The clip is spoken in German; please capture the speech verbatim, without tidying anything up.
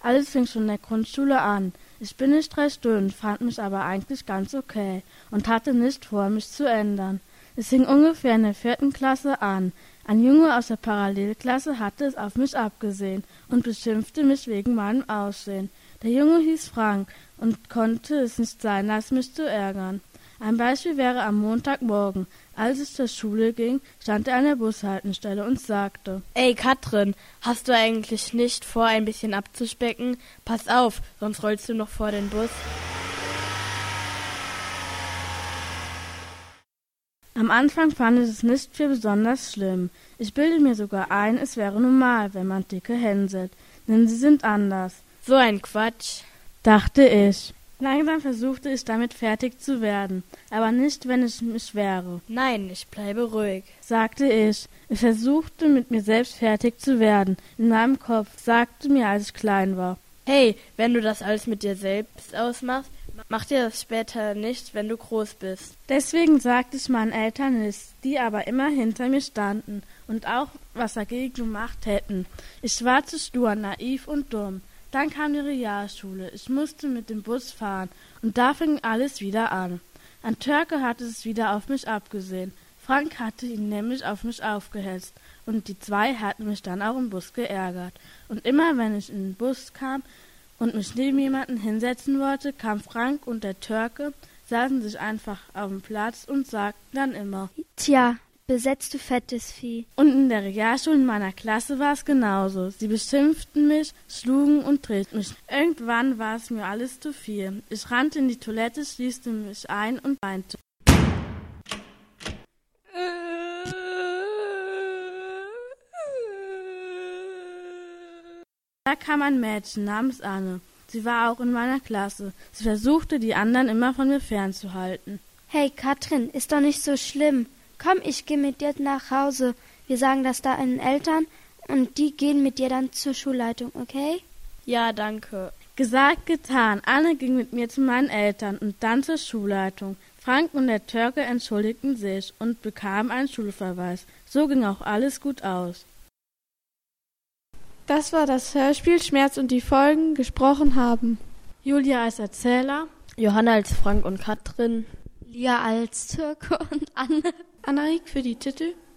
Alles fing schon in der Grundschule an. Ich bin nicht recht dünn, fand mich aber eigentlich ganz okay und hatte nicht vor, mich zu ändern. Es fing ungefähr in der vierten Klasse an. Ein Junge aus der Parallelklasse hatte es auf mich abgesehen und beschimpfte mich wegen meinem Aussehen. Der Junge hieß Frank und konnte es nicht sein lassen, mich zu ärgern. Ein Beispiel wäre am Montagmorgen. Als ich zur Schule ging, stand er an der Bushaltestelle und sagte: »Ey, Katrin, hast du eigentlich nicht vor, ein bisschen abzuspecken? Pass auf, sonst rollst du noch vor den Bus.« Am Anfang fand ich es nicht für besonders schlimm. Ich bilde mir sogar ein, es wäre normal, wenn man Dicke hänselt, denn sie sind anders. »So ein Quatsch«, dachte ich. Langsam versuchte ich damit fertig zu werden, aber nicht, wenn ich mich wehre. »Nein, ich bleibe ruhig«, sagte ich. Ich versuchte, mit mir selbst fertig zu werden. In meinem Kopf sagte mir, als ich klein war: »Hey, wenn du das alles mit dir selbst ausmachst, mach dir das später nicht, wenn du groß bist.« Deswegen sagte ich meinen Eltern nichts, die aber immer hinter mir standen und auch was dagegen gemacht hätten. Ich war zu stur, naiv und dumm. Dann kam die Realschule. Ich musste mit dem Bus fahren und da fing alles wieder an. Ein Türke hatte es wieder auf mich abgesehen. Frank hatte ihn nämlich auf mich aufgehetzt und die zwei hatten mich dann auch im Bus geärgert. Und immer wenn ich in den Bus kam und mich neben jemanden hinsetzen wollte, kam Frank und der Türke, saßen sich einfach auf den Platz und sagten dann immer: »Tja, besetzt du fettes Vieh.« Und in der Realschule in meiner Klasse war es genauso. Sie beschimpften mich, schlugen und drehten mich. Irgendwann war es mir alles zu viel. Ich rannte in die Toilette, schließte mich ein und weinte. Da kam ein Mädchen namens Anne. Sie war auch in meiner Klasse. Sie versuchte, die anderen immer von mir fernzuhalten. »Hey, Katrin, ist doch nicht so schlimm. Komm, ich gehe mit dir nach Hause. Wir sagen das da deinen Eltern und die gehen mit dir dann zur Schulleitung, okay?« »Ja, danke.« Gesagt, getan. Anne ging mit mir zu meinen Eltern und dann zur Schulleitung. Frank und der Türke entschuldigten sich und bekamen einen Schulverweis. So ging auch alles gut aus. Das war das Hörspiel Schmerz und die Folgen. Gesprochen haben Julia als Erzähler, Johanna als Frank und Katrin, Lia als Türke und Anne, Annarik für die Titel,